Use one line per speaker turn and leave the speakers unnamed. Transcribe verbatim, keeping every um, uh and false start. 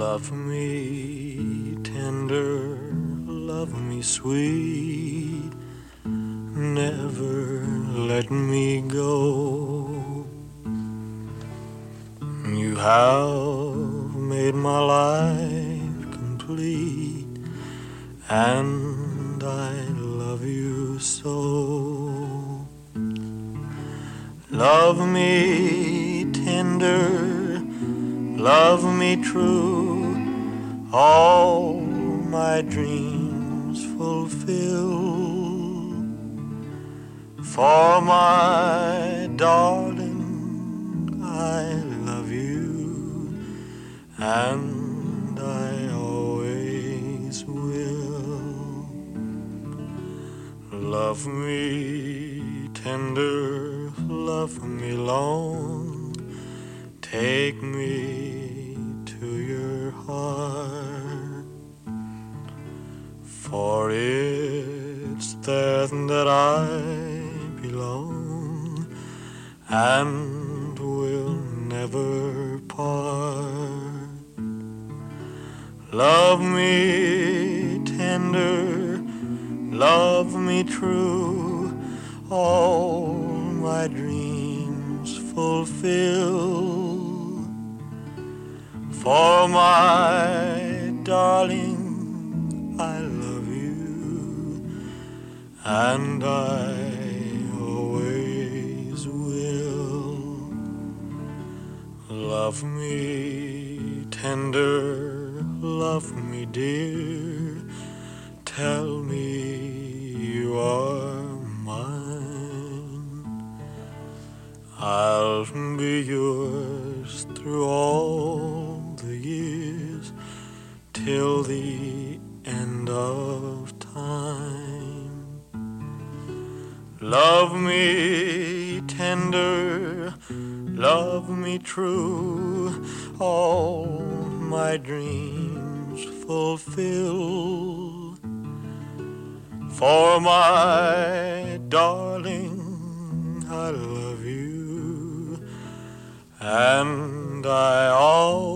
Love me tender, love me sweet, never let me go. You have made my life complete, and I love you so. Love me tender, love me true, all my dreams fulfill. For my darling, I love you, and I always will. Love me tender, love me long, take me to your heart, for it's there that I belong and will never part. Love me tender, love me true, all my dreams fulfill. For my darling, I love you, and I always will. Love me tender, love me dear, tell me you are mine. I'll be yours through all the years, till the end of time. Love me tender, love me true, all my dreams fulfill. For my darling, I love you, and I always